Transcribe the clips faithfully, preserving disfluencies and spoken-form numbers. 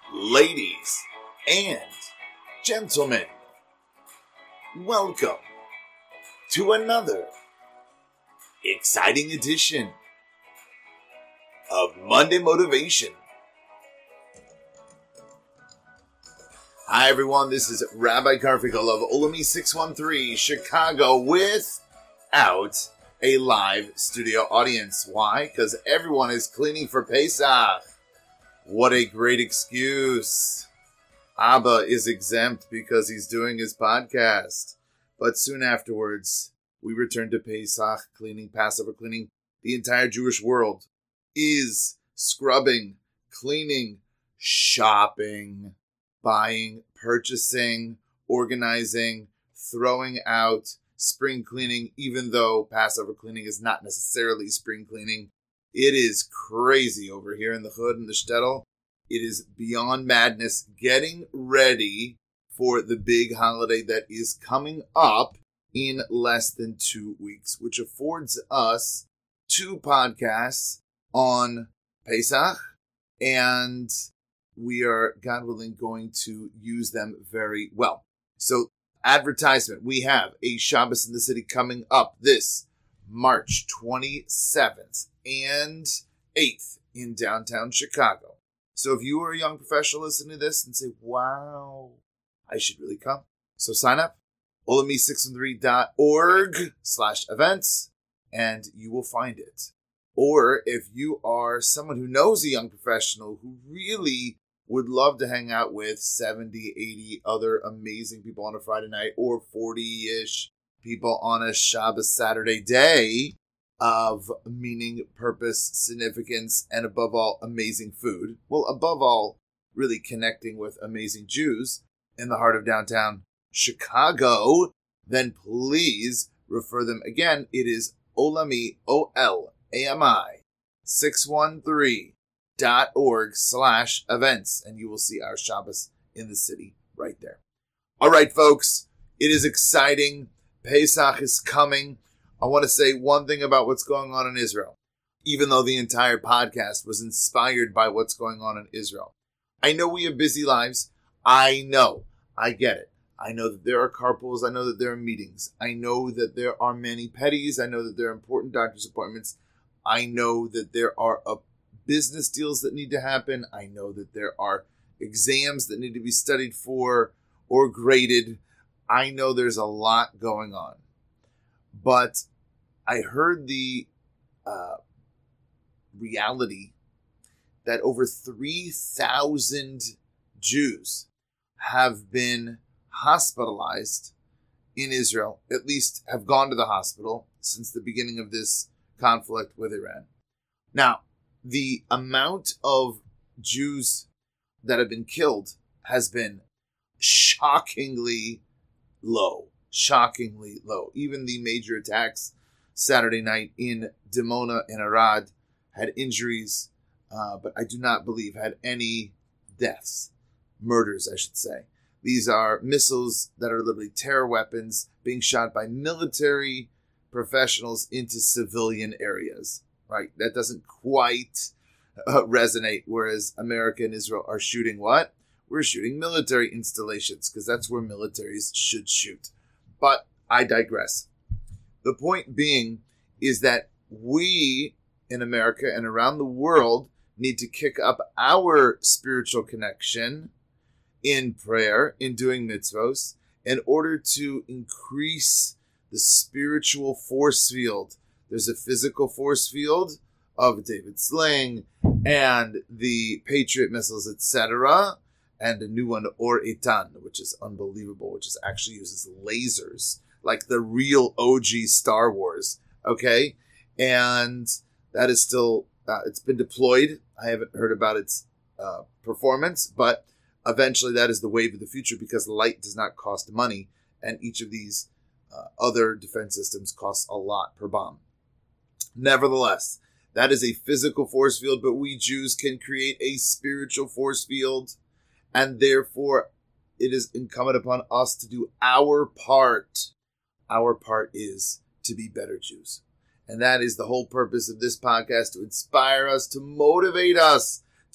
Ladies and gentlemen, welcome to another exciting edition of Monday Motivation. Hi everyone, this is Rabbi Garfinkel of Olami six one three, Chicago, without a live studio audience. Why? Because everyone is cleaning for Pesach. What a great excuse. Abba is exempt because he's doing his podcast. But soon afterwards, we return to Pesach, cleaning, Passover cleaning. The entire Jewish world is scrubbing, cleaning, shopping, buying, purchasing, organizing, throwing out, spring cleaning, even though Passover cleaning is not necessarily spring cleaning. It is crazy over here in the hood and the shtetl. It is beyond madness, getting ready for the big holiday that is coming up in less than two weeks, which affords us two podcasts on Pesach, and we are, God willing, going to use them very well. So, advertisement. We have a Shabbos in the City coming up this March twenty-seventh and eighth in downtown Chicago. So if you are a young professional listening to this and say, wow, I should really come. So sign up, olami six one three dot org slash events, and you will find it. Or if you are someone who knows a young professional who really would love to hang out with seventy, eighty other amazing people on a Friday night, or forty-ish people on a Shabbos Saturday day of meaning, purpose, significance, and above all, amazing food. Well, above all, really connecting with amazing Jews in the heart of downtown Chicago, then please refer them again. It is Olami, O L A M I, six one three dot org slash events, and you will see our Shabbos in the City right there. All right, folks, it is exciting. Pesach is coming. I want to say one thing about what's going on in Israel, even though the entire podcast was inspired by what's going on in Israel. I know we have busy lives. I know. I get it. I know that there are carpools. I know that there are meetings. I know that there are many petties. I know that there are important doctor's appointments. I know that there are uh, business deals that need to happen. I know that there are exams that need to be studied for or graded. I know there's a lot going on, but I heard the uh, reality that over three thousand Jews have been hospitalized in Israel, at least have gone to the hospital since the beginning of this conflict with Iran. Now, the amount of Jews that have been killed has been shockingly low, shockingly low. Even the major attacks Saturday night in Dimona and Arad had injuries, uh, but I do not believe had any deaths, murders, I should say. These are missiles that are literally terror weapons being shot by military professionals into civilian areas, right? That doesn't quite uh, resonate, whereas America and Israel are shooting what? We're shooting military installations because that's where militaries should shoot. But I digress. The point being is that we in America and around the world need to kick up our spiritual connection in prayer, in doing mitzvos, in order to increase the spiritual force field. There's a physical force field of David Sling and the Patriot missiles, et cetera, and a new one, Or Itan, which is unbelievable, which is actually uses lasers, like the real O G Star Wars, okay? And that is still, uh, it's been deployed. I haven't heard about its uh, performance, but eventually that is the wave of the future because light does not cost money, and each of these uh, other defense systems costs a lot per bomb. Nevertheless, that is a physical force field, but we Jews can create a spiritual force field, and therefore it is incumbent upon us to do our part. Our part is to be better Jews. And that is the whole purpose of this podcast, to inspire us, to motivate us, to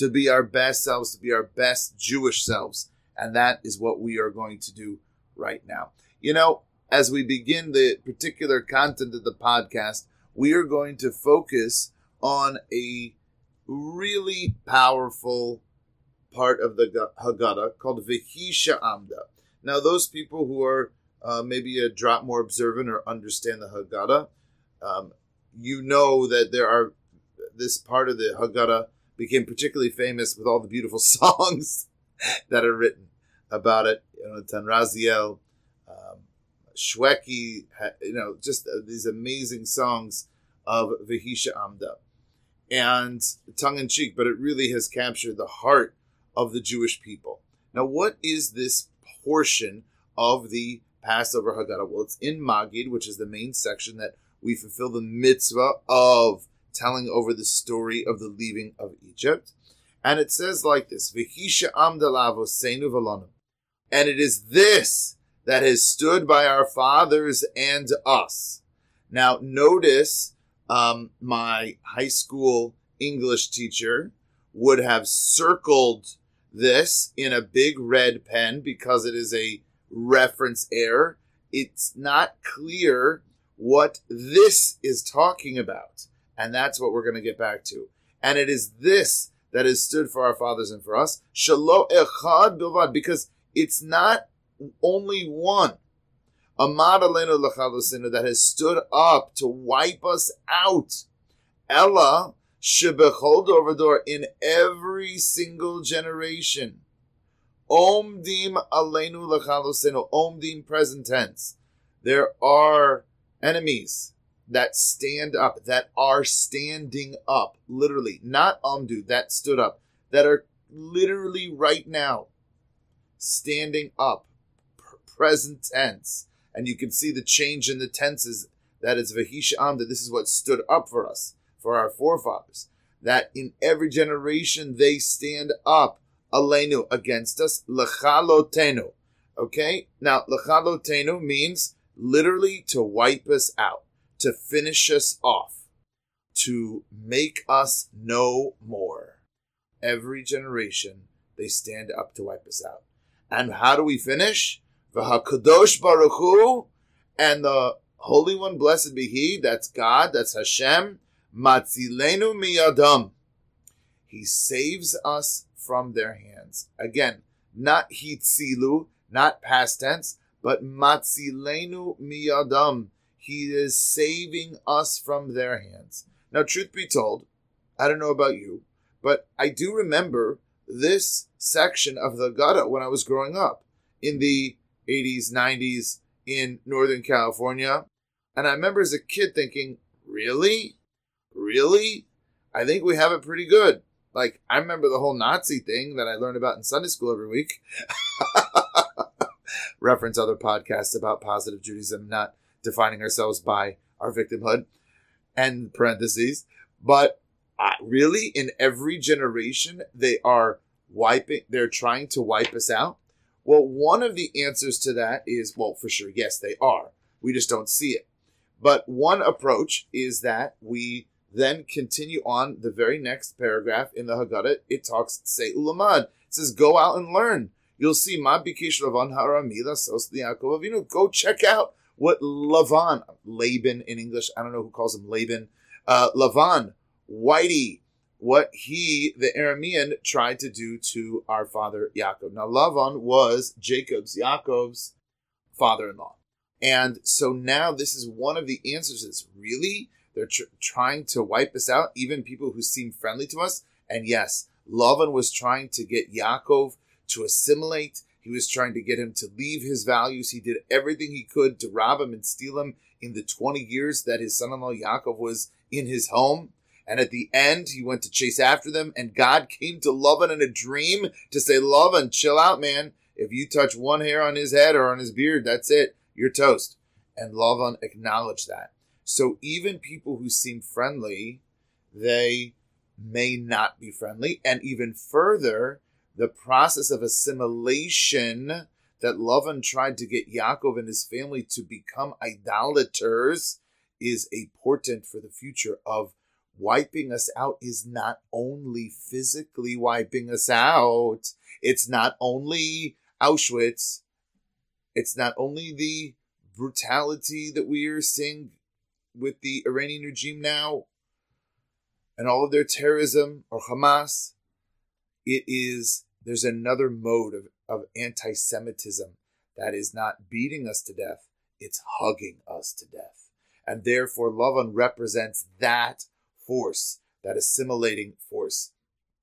to be our best selves, to be our best Jewish selves. And that is what we are going to do right now. You know, as we begin the particular content of the podcast, we are going to focus on a really powerful part of the Haggadah called V'hi She'amda. Now, those people who are uh, maybe a drop more observant or understand the Haggadah, um, you know that there are, this part of the Haggadah became particularly famous with all the beautiful songs that are written about it. You know, Tanraziel, um, Shweki, you know, just uh, these amazing songs of V'hi She'amda. And tongue-in-cheek, but it really has captured the heart of the Jewish people. Now, what is this portion of the Passover Haggadah? Well, it's in Magid, which is the main section that we fulfill the mitzvah of telling over the story of the leaving of Egypt. And it says like this, V'hi she'amda la'avoseinu v'lanu. And it is this that has stood by our fathers and us. Now, notice um, my high school English teacher would have circled this in a big red pen because it is a reference error. It's not clear what this is talking about. And that's what we're going to get back to. And it is this that has stood for our fathers and for us. Shelo echad bilvad, because it's not only one. Amad aleinu l'chalosinu, that has stood up to wipe us out. Ella shebechol dor v'dor, in every single generation. Omdim aleinu l'chalosinu, omdim present tense. There are enemies that stand up, that are standing up, literally, not umdu, that stood up, that are literally right now standing up, present tense. And you can see the change in the tenses. That is V'hi She'amda. This is what stood up for us, for our forefathers. That in every generation they stand up, aleinu, against us, l'chalotenu. Okay? Now, l'chalotenu means literally to wipe us out, to finish us off, to make us no more. Every generation, they stand up to wipe us out. And how do we finish? V'hakadosh Baruch Hu, and the Holy One, blessed be He, that's God, that's Hashem, matzilenu miyadam. He saves us from their hands. Again, not hitzilu, not past tense, but matzilenu miyadam. He is saving us from their hands. Now, truth be told, I don't know about you, but I do remember this section of the Haggadah when I was growing up in the eighties, nineties in Northern California. And I remember as a kid thinking, really? Really? I think we have it pretty good. Like, I remember the whole Nazi thing that I learned about in Sunday school every week. Reference other podcasts about positive Judaism, not defining ourselves by our victimhood, and parentheses. But uh, really, in every generation, they are wiping, they're trying to wipe us out. Well, one of the answers to that is, well, for sure, yes, they are. We just don't see it. But one approach is that we then continue on the very next paragraph in the Haggadah. It talks, say, ulamad. It says, go out and learn. You'll see, ma bikesh Lavan haramila sos liYaakov Avinu. Go check out what Lavan, Laban in English, I don't know who calls him Laban, uh, Lavan, Whitey, what he, the Aramean, tried to do to our father Yaakov. Now, Lavan was Jacob's, Yaakov's father-in-law. And so now this is one of the answers. Is really? They're tr- trying to wipe us out, even people who seem friendly to us. And yes, Lavan was trying to get Yaakov to assimilate. He was trying to get him to leave his values. He did everything he could to rob him and steal him in the twenty years that his son-in-law Yaakov was in his home. And at the end, he went to chase after them. And God came to Lavan in a dream to say, Lavan, chill out, man. If you touch one hair on his head or on his beard, that's it. You're toast. And Lavan acknowledged that. So even people who seem friendly, they may not be friendly. And even further, the process of assimilation that Lavan tried to get Yaakov and his family to become idolaters is a portent for the future of wiping us out is not only physically wiping us out. It's not only Auschwitz. It's not only the brutality that we are seeing with the Iranian regime now and all of their terrorism or Hamas. It is, there's another mode of, of anti-Semitism that is not beating us to death. It's hugging us to death. And therefore, Lavan represents that force, that assimilating force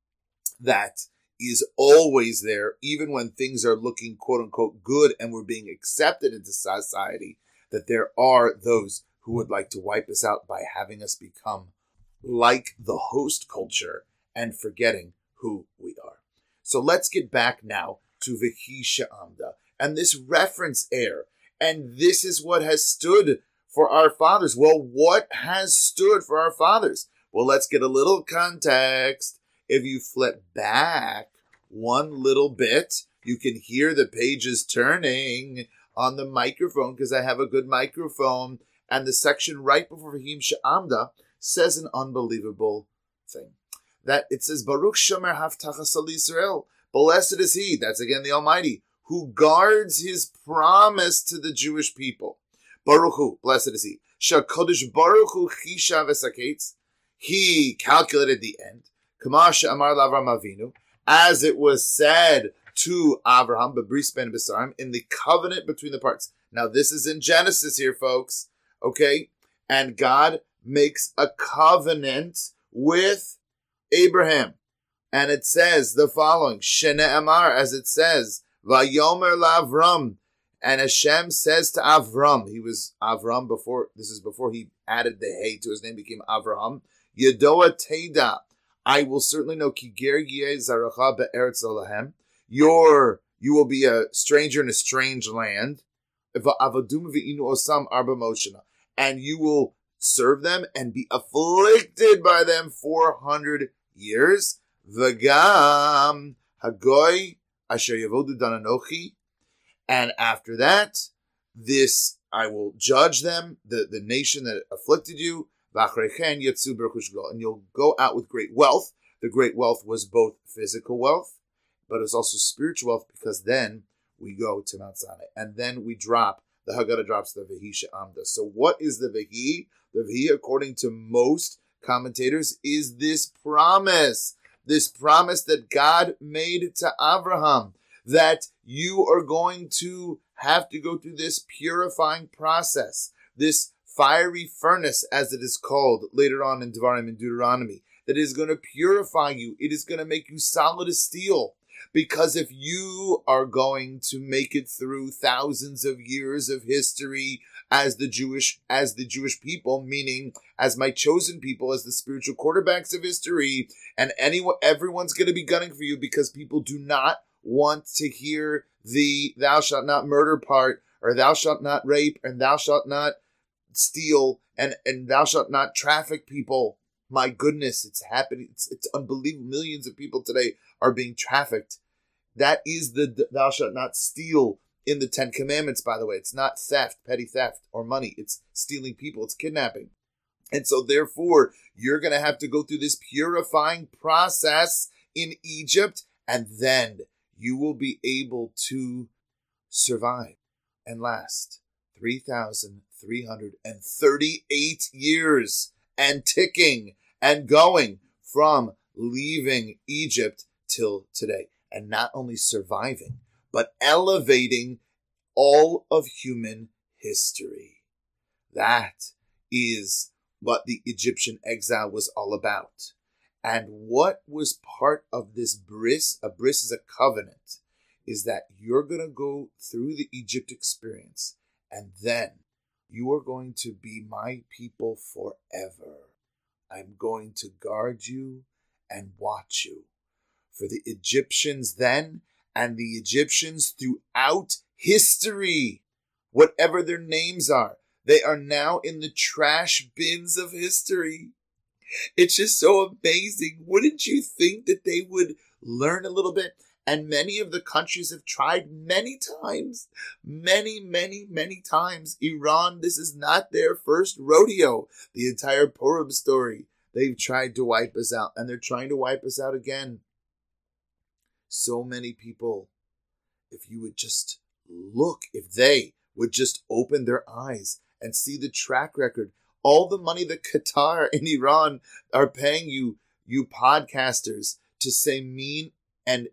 that is always there, even when things are looking quote unquote good and we're being accepted into society, that there are those who would like to wipe us out by having us become like the host culture and forgetting who we are. So let's get back now to V'hi She'amda and this reference air. And this is what has stood for our fathers. Well, what has stood for our fathers? Well, let's get a little context. If you flip back one little bit, you can hear the pages turning on the microphone because I have a good microphone. And the section right before V'hi She'amda says an unbelievable thing. That it says, Baruch Shomer Haftachas Yisrael. Blessed is he, that's again the Almighty, who guards his promise to the Jewish people. Baruch Hu, blessed is he. Sha'kodesh Baruch Hu Chisha v'saketz. He calculated the end. Kama she'amar l'Avram Avinu, as it was said to Abraham, b'bris ben b'sarim, in the covenant between the parts. Now this is in Genesis here, folks. Okay? And God makes a covenant with Abraham. And it says the following, Shene'amar, as it says, Vayomer la'Avram, and Hashem says to Avram, he was Avram before, this is before he added the hey to his name, became Avraham, Yedoa Teda, I will certainly know, Ki ger yeh zaracha be'eretz alahem, your, you will be a stranger in a strange land, Va'avadum v'inu osam arba moshana, and you will serve them and be afflicted by them four hundred years. V'gam hagoy asher yavodu dan anochi. And after that, this, I will judge them, the, the nation that afflicted you. V'achreichen yetzu b'rechush gadol. And you'll go out with great wealth. The great wealth was both physical wealth, but it's also spiritual wealth, because then we go to Mount Sinai. And then we drop, the Haggadah drops the V'hi She'amda. So what is the V'hi? The V'hi, according to most commentators, is this promise. This promise that God made to Abraham, that you are going to have to go through this purifying process, this fiery furnace, as it is called later on in Devarim and Deuteronomy, that is going to purify you. It is going to make you solid as steel. Because if you are going to make it through thousands of years of history as the Jewish, as the Jewish people, meaning as my chosen people, as the spiritual quarterbacks of history, and anyone, everyone's going to be gunning for you because people do not want to hear the thou shalt not murder part, or thou shalt not rape, and thou shalt not steal, and, and thou shalt not traffic people. My goodness, it's happening. It's, it's unbelievable. Millions of people today are being trafficked. That is the thou shalt not steal in the Ten Commandments, by the way. It's not theft, petty theft, or money. It's stealing people. It's kidnapping. And so therefore, you're going to have to go through this purifying process in Egypt, and then you will be able to survive and last three thousand three hundred thirty-eight years and ticking and going from leaving Egypt till today. And not only surviving, but elevating all of human history. That is what the Egyptian exile was all about. And what was part of this bris, a bris is a covenant, is that you're going to go through the Egypt experience, and then you are going to be my people forever. I'm going to guard you and watch you. For the Egyptians then, and the Egyptians throughout history, whatever their names are, they are now in the trash bins of history. It's just so amazing. Wouldn't you think that they would learn a little bit? And many of the countries have tried many times, many, many, many times. Iran, this is not their first rodeo. The entire Purim story They've tried to wipe us out, and they're trying to wipe us out again. So many people, if you would just look, if they would just open their eyes and see the track record, all the money that Qatar and Iran are paying you, you podcasters, to say mean and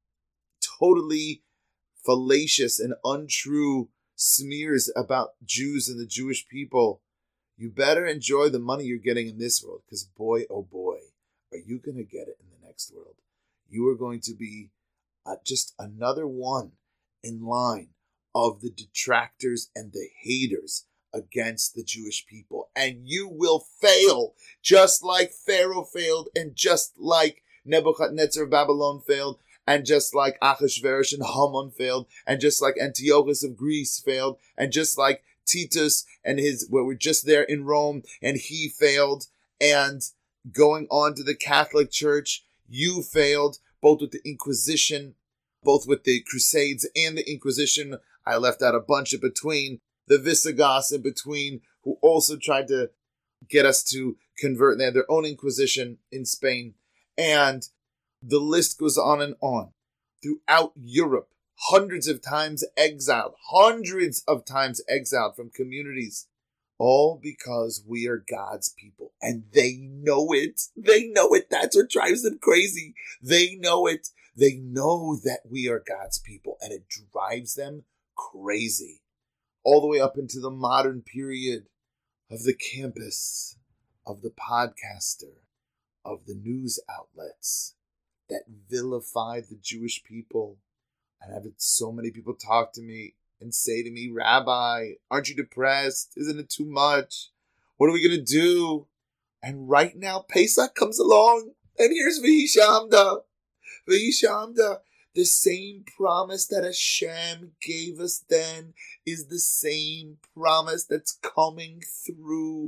totally fallacious and untrue smears about Jews and the Jewish people, you better enjoy the money you're getting in this world, because boy, oh boy, are you going to get it in the next world. You are going to be uh, just another one in line of the detractors and the haters against the Jewish people. And you will fail, just like Pharaoh failed, and just like Nebuchadnezzar of Babylon failed, and just like Achashverosh and Haman failed, and just like Antiochus of Greece failed, and just like Titus and his, well, we're just there in Rome, and he failed, and going on to the Catholic Church, you failed, both with the Inquisition, both with the Crusades and the Inquisition. I left out a bunch in between, the Visigoths in between, who also tried to get us to convert. They had their own Inquisition in Spain, and the list goes on and on. Throughout Europe, hundreds of times exiled, hundreds of times exiled from communities, all because we are God's people. And they know it. They know it. That's what drives them crazy. They know it. They know that we are God's people, and it drives them crazy. All the way up into the modern period of the campus, of the podcaster, of the news outlets that vilify the Jewish people. And I've had so many people talk to me and say to me, Rabbi, aren't you depressed? Isn't it too much? What are we going to do? And right now, Pesach comes along, and here's V'hishamda. V'hishamda. The same promise that Hashem gave us then is the same promise that's coming through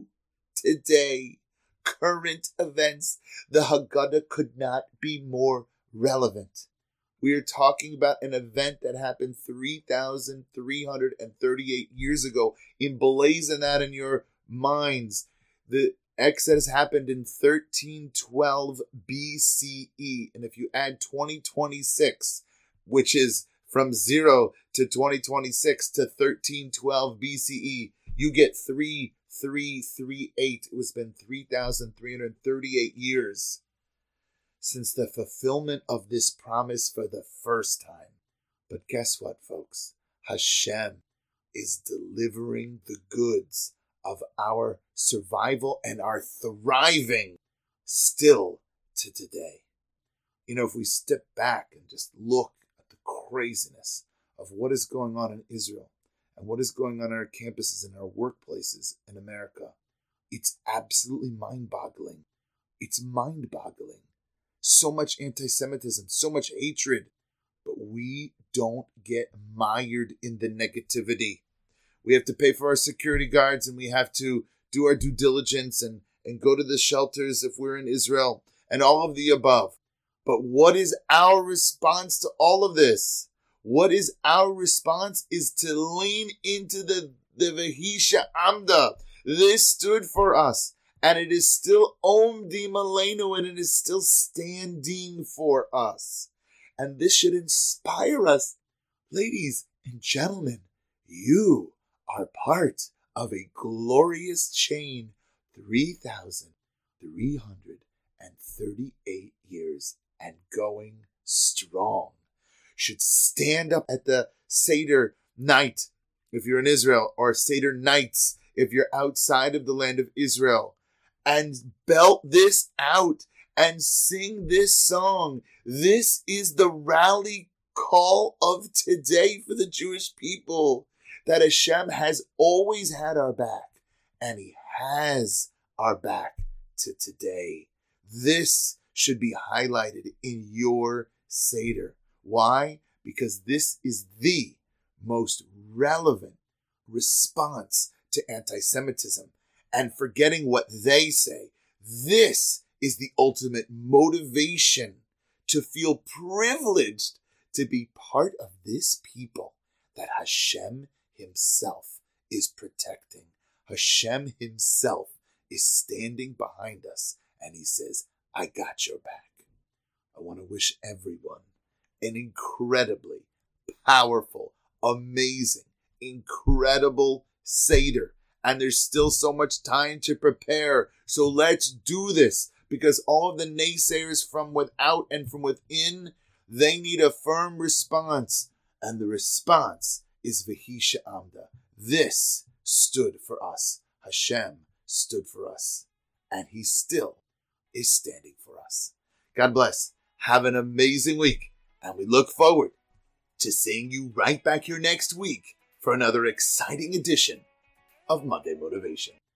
today. Current events. The Haggadah could not be more relevant. We are talking about an event that happened three thousand three hundred thirty-eight years ago. Emblazon that in your minds. The Exodus happened in thirteen twelve B C E. And if you add twenty twenty-six, which is from zero to twenty twenty-six to thirteen twelve B C E, you get three thousand three hundred thirty-eight. It was been three thousand three hundred thirty-eight years since the fulfillment of this promise for the first time. But guess what, folks? Hashem is delivering the goods of our survival and our thriving still to today. You know, if we step back and just look at the craziness of what is going on in Israel and what is going on in our campuses and our workplaces in America, it's absolutely mind-boggling. It's mind-boggling. So much anti-Semitism, so much hatred, but we don't get mired in the negativity. We have to pay for our security guards, and we have to do our due diligence and, and go to the shelters if we're in Israel, and all of the above. But what is our response to all of this? What is our response is to lean into the, the Vehisha Amda. This stood for us. And it is still Omdim Aleinu, and it is still standing for us. And this should inspire us. Ladies and gentlemen, you are part of a glorious chain, three thousand three hundred thirty-eight years and going strong. Should stand up at the Seder night, if you're in Israel, or Seder nights, if you're outside of the land of Israel, and belt this out and sing this song. This is the rally call of today for the Jewish people, that Hashem has always had our back, and he has our back to today. This should be highlighted in your Seder. Why? Because this is the most relevant response to anti-Semitism. And forgetting what they say, this is the ultimate motivation to feel privileged to be part of this people that Hashem himself is protecting. Hashem himself is standing behind us and he says, I got your back. I want to wish everyone an incredibly powerful, amazing, incredible Seder. And there's still so much time to prepare. So let's do this, because all of the naysayers from without and from within, they need a firm response. And the response is V'hi she'amda. This stood for us. Hashem stood for us. And he still is standing for us. God bless. Have an amazing week. And we look forward to seeing you right back here next week for another exciting edition of Monday Motivation.